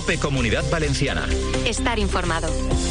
COPE Comunidad Valenciana. Estar informado.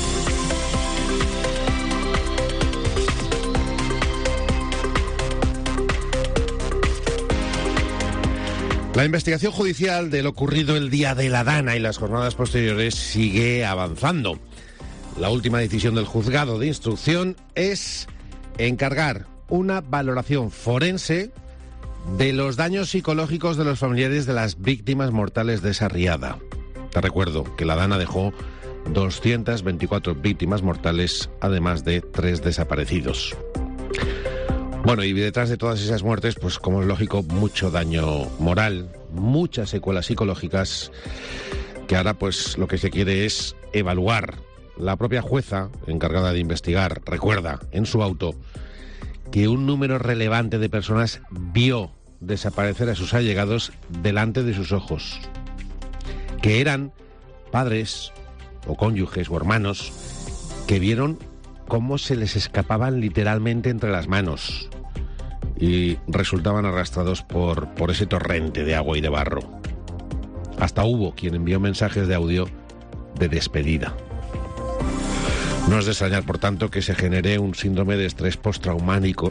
La investigación judicial de lo ocurrido el día de la Dana y las jornadas posteriores sigue avanzando. La última decisión del juzgado de instrucción es encargar una valoración forense de los daños psicológicos de los familiares de las víctimas mortales de esa riada. Te recuerdo que la Dana dejó 224 víctimas mortales, además de 3 desaparecidos. Bueno, y detrás de todas esas muertes, pues como es lógico, mucho daño moral, muchas secuelas psicológicas, que ahora pues lo que se quiere es evaluar. La propia jueza, encargada de investigar, recuerda en su auto que un número relevante de personas vio desaparecer a sus allegados delante de sus ojos, que eran padres o cónyuges o hermanos que vieron cómo se les escapaban literalmente entre las manos y resultaban arrastrados por ese torrente de agua y de barro. Hasta hubo quien envió mensajes de audio de despedida. No es de extrañar, por tanto, que se genere un síndrome de estrés postraumático.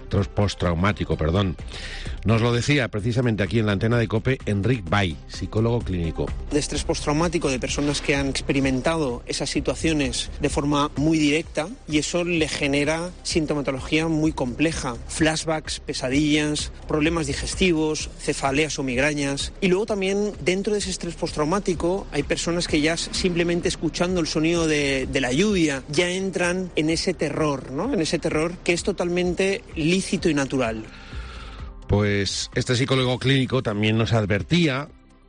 Nos lo decía precisamente aquí en la antena de COPE Enric Bay, psicólogo clínico. De estrés postraumático de personas que han experimentado esas situaciones de forma muy directa, y eso le genera sintomatología muy compleja, flashbacks, pesadillas, problemas digestivos, cefaleas o migrañas. Y luego también dentro de ese estrés postraumático hay personas que ya simplemente escuchando el sonido de la lluvia ya entran en ese terror, ¿no? En ese terror que es totalmente lícito y natural. Pues este psicólogo clínico también nos advertía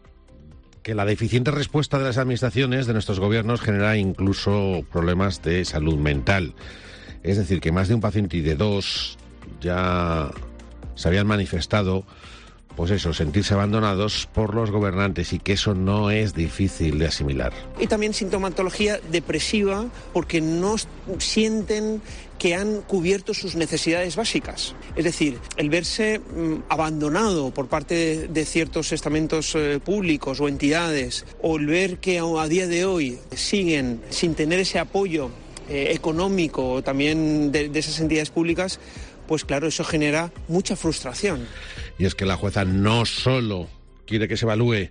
que la deficiente respuesta de las administraciones, de nuestros gobiernos, genera incluso problemas de salud mental. Es decir, que más de un paciente y de 2 ya se habían manifestado, pues eso, sentirse abandonados por los gobernantes, y que eso no es difícil de asimilar. Y también sintomatología depresiva porque no sienten que han cubierto sus necesidades básicas. Es decir, el verse abandonado por parte de ciertos estamentos públicos o entidades, o el ver que a día de hoy siguen sin tener ese apoyo económico también de esas entidades públicas, pues claro, eso genera mucha frustración. Y es que la jueza no solo quiere que se evalúe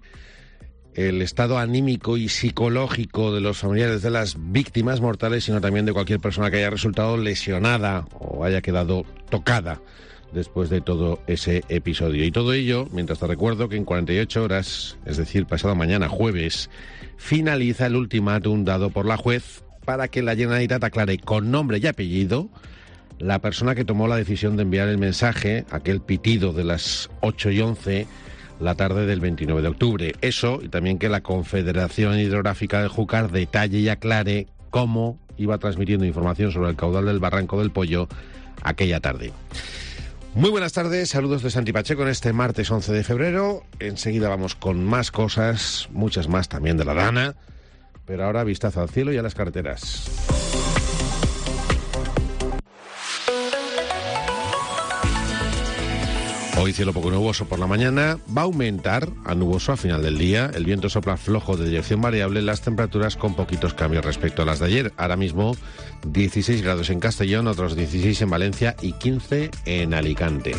el estado anímico y psicológico de los familiares de las víctimas mortales, sino también de cualquier persona que haya resultado lesionada o haya quedado tocada después de todo ese episodio. Y todo ello, mientras te recuerdo que en 48 horas, es decir, pasado mañana jueves, finaliza el ultimátum dado por la juez para que la Generalitat aclare con nombre y apellido la persona que tomó la decisión de enviar el mensaje, aquel pitido de las 8:11 la tarde del 29 de octubre. Eso, y también que la Confederación Hidrográfica del Júcar detalle y aclare cómo iba transmitiendo información sobre el caudal del Barranco del Pollo aquella tarde. Muy buenas tardes, saludos de Santi Pacheco en este martes 11 de febrero. Enseguida vamos con más cosas, muchas más también de la Dana, pero ahora vistazo al cielo y a las carreteras. Hoy cielo poco nuboso por la mañana, va a aumentar a nuboso a final del día, el viento sopla flojo de dirección variable, las temperaturas con poquitos cambios respecto a las de ayer. Ahora mismo 16 grados en Castellón, otros 16 en Valencia y 15 en Alicante.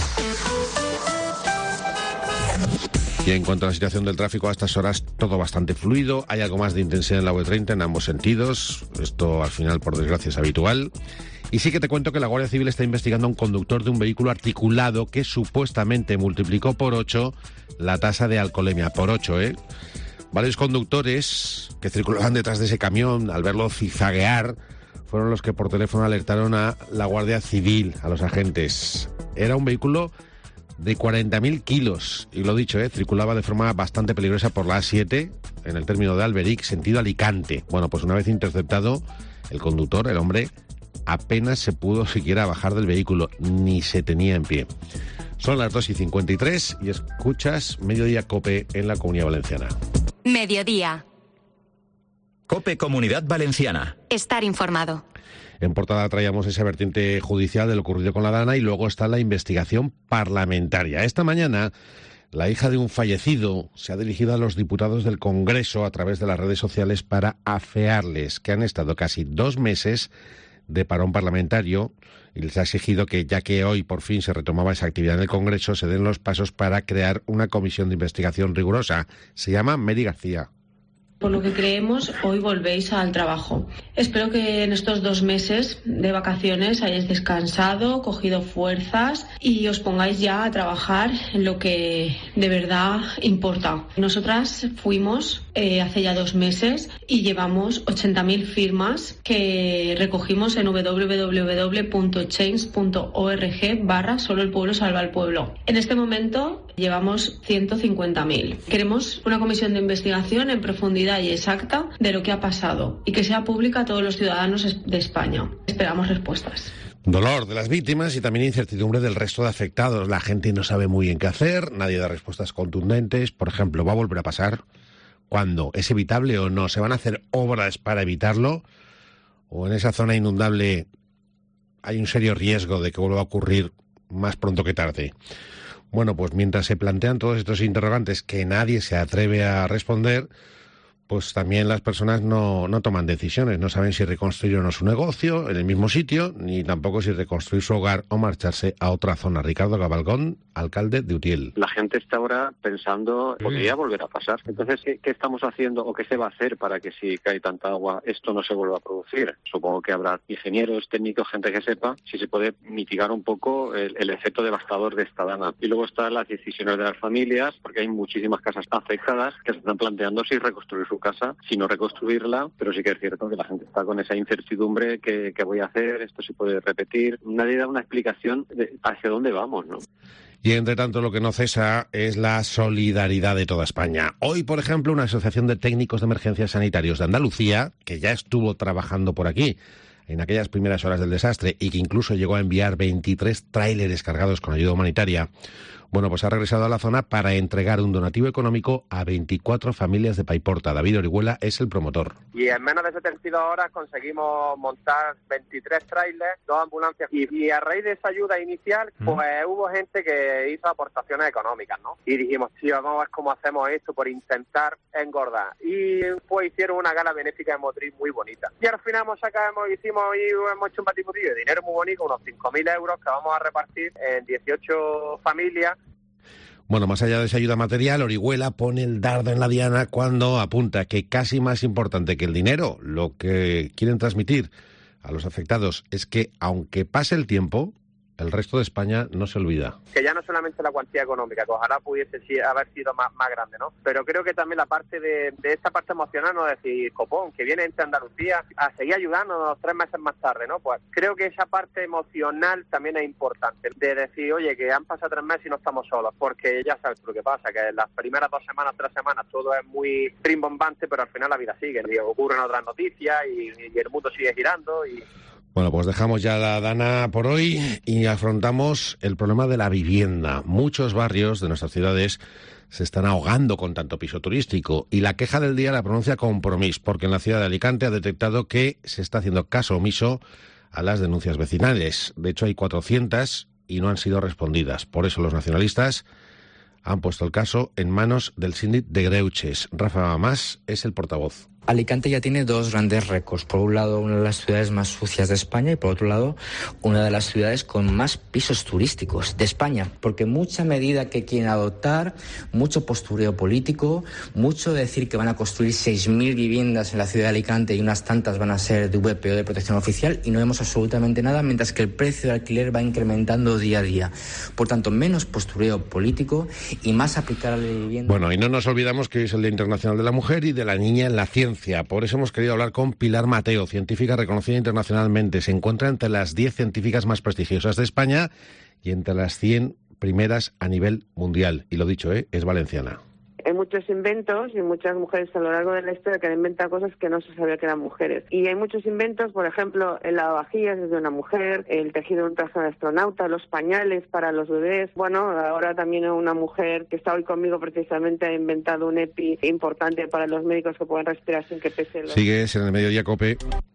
Y en cuanto a la situación del tráfico, a estas horas todo bastante fluido, hay algo más de intensidad en la V30 en ambos sentidos, esto al final por desgracia es habitual. Y sí que te cuento que la Guardia Civil está investigando a un conductor de un vehículo articulado que supuestamente multiplicó por 8 la tasa de alcoholemia, por 8, ¿eh? Varios conductores que circulaban detrás de ese camión, al verlo zigzaguear, fueron los que por teléfono alertaron a la Guardia Civil, a los agentes. Era un vehículo de 40.000 kilos, y lo dicho, circulaba de forma bastante peligrosa por la A7, en el término de Alberic, sentido Alicante. Bueno, pues una vez interceptado, el conductor, el hombre, apenas se pudo siquiera bajar del vehículo, ni se tenía en pie. Son las 2:53 y escuchas Mediodía COPE en la Comunidad Valenciana. Mediodía. COPE Comunidad Valenciana. Estar informado. En portada traíamos esa vertiente judicial de lo ocurrido con la Dana y luego está la investigación parlamentaria. Esta mañana La hija de un fallecido se ha dirigido a los diputados del Congreso a través de las redes sociales para afearles que han estado casi 2 meses de parón parlamentario y les ha exigido que, ya que hoy por fin se retomaba esa actividad en el Congreso, se den los pasos para crear una comisión de investigación rigurosa. Se llama Mary García. Por lo que creemos, hoy volvéis al trabajo. Espero que en estos 2 meses de vacaciones hayáis descansado, cogido fuerzas y os pongáis ya a trabajar en lo que de verdad importa. Nosotras fuimos hace ya 2 meses y llevamos 80.000 firmas que recogimos en www.change.org/Solo el pueblo salva al pueblo. En este momento llevamos 150.000. Queremos una comisión de investigación en profundidad y exacta de lo que ha pasado y que sea pública a todos los ciudadanos de España. Esperamos respuestas. Dolor de las víctimas y también incertidumbre del resto de afectados. La gente no sabe muy bien qué hacer, nadie da respuestas contundentes. Por ejemplo, ¿va a volver a pasar? ¿Cuándo? ¿Es evitable o no? ¿Se van a hacer obras para evitarlo? ¿O en esa zona inundable hay un serio riesgo de que vuelva a ocurrir más pronto que tarde? Bueno, pues mientras se plantean todos estos interrogantes que nadie se atreve a responder, pues también las personas no toman decisiones, no saben si reconstruir o no su negocio en el mismo sitio, ni tampoco si reconstruir su hogar o marcharse a otra zona. Ricardo Cabalgón, alcalde de Utiel. La gente está ahora pensando, podría volver a pasar. Entonces, ¿qué estamos haciendo o qué se va a hacer para que si cae tanta agua esto no se vuelva a producir? Supongo que habrá ingenieros, técnicos, gente que sepa si se puede mitigar un poco el efecto devastador de esta dana. Y luego están las decisiones de las familias, porque hay muchísimas casas afectadas que se están planteando si reconstruir su casa, si no reconstruirla, pero sí que es cierto que la gente está con esa incertidumbre, ¿qué voy a hacer? ¿Esto se puede repetir? Nadie da una explicación de hacia dónde vamos, ¿no? Y entre tanto lo que no cesa es la solidaridad de toda España. Hoy, por ejemplo, una asociación de técnicos de emergencias sanitarios de Andalucía, que ya estuvo trabajando por aquí en aquellas primeras horas del desastre y que incluso llegó a enviar 23 tráileres cargados con ayuda humanitaria, bueno, pues ha regresado a la zona para entregar un donativo económico a 24 familias de Paiporta. David Orihuela es el promotor. Y en menos de 72 horas conseguimos montar 23 trailers, 2 ambulancias. Y a raíz de esa ayuda inicial, pues hubo gente que hizo aportaciones económicas, ¿no? Y dijimos, tío, vamos a ver cómo hacemos esto por intentar engordar. Y pues hicieron una gala benéfica en Motril muy bonita. Y al final hemos hecho un batiburrillo de dinero muy bonito, unos 5.000 euros que vamos a repartir en 18 familias. Bueno, más allá de esa ayuda material, Orihuela pone el dardo en la diana cuando apunta que casi más importante que el dinero, lo que quieren transmitir a los afectados es que, aunque pase el tiempo, el resto de España no se olvida. Que ya no solamente la cuantía económica, que ojalá pudiese haber sido más grande, ¿no? Pero creo que también la parte de esta parte emocional, ¿no? Decir, copón, que viene entre Andalucía a seguir ayudándonos 3 meses más tarde, ¿no? Pues creo que esa parte emocional también es importante, de decir, oye, que han pasado 3 meses y no estamos solos, porque ya sabes lo que pasa, que en las primeras 2 semanas, 3 semanas, todo es muy rimbombante, pero al final la vida sigue, y ocurren otras noticias y el mundo sigue girando y... Bueno, pues dejamos ya la dana por hoy y afrontamos el problema de la vivienda. Muchos barrios de nuestras ciudades se están ahogando con tanto piso turístico y la queja del día la pronuncia Compromís, porque en la ciudad de Alicante ha detectado que se está haciendo caso omiso a las denuncias vecinales. De hecho, hay 400 y no han sido respondidas. Por eso los nacionalistas han puesto el caso en manos del síndic de Greuches. Rafa Mas es el portavoz. Alicante ya tiene 2 grandes récords. Por un lado, una de las ciudades más sucias de España y por otro lado, una de las ciudades con más pisos turísticos de España. Porque mucha medida que quieren adoptar, mucho postureo político, mucho decir que van a construir 6.000 viviendas en la ciudad de Alicante y unas tantas van a ser de VPO de protección oficial y no vemos absolutamente nada, mientras que el precio de alquiler va incrementando día a día. Por tanto, menos postureo político y más aplicar a la vivienda. Bueno, y no nos olvidamos que hoy es el Día Internacional de la Mujer y de la Niña en la Ciencia. Por eso hemos querido hablar con Pilar Mateo, científica reconocida internacionalmente. Se encuentra entre las 10 científicas más prestigiosas de España y entre las 100 primeras a nivel mundial. Y lo dicho, es valenciana. Hay muchos inventos y muchas mujeres a lo largo de la historia que han inventado cosas que no se sabía que eran mujeres. Y hay muchos inventos, por ejemplo, el lavavajillas es de una mujer, el tejido de un traje de astronauta, los pañales para los bebés. Bueno, ahora también una mujer que está hoy conmigo precisamente ha inventado un EPI importante para los médicos que puedan respirar sin que pese. Sigues en el Mediodía COPE.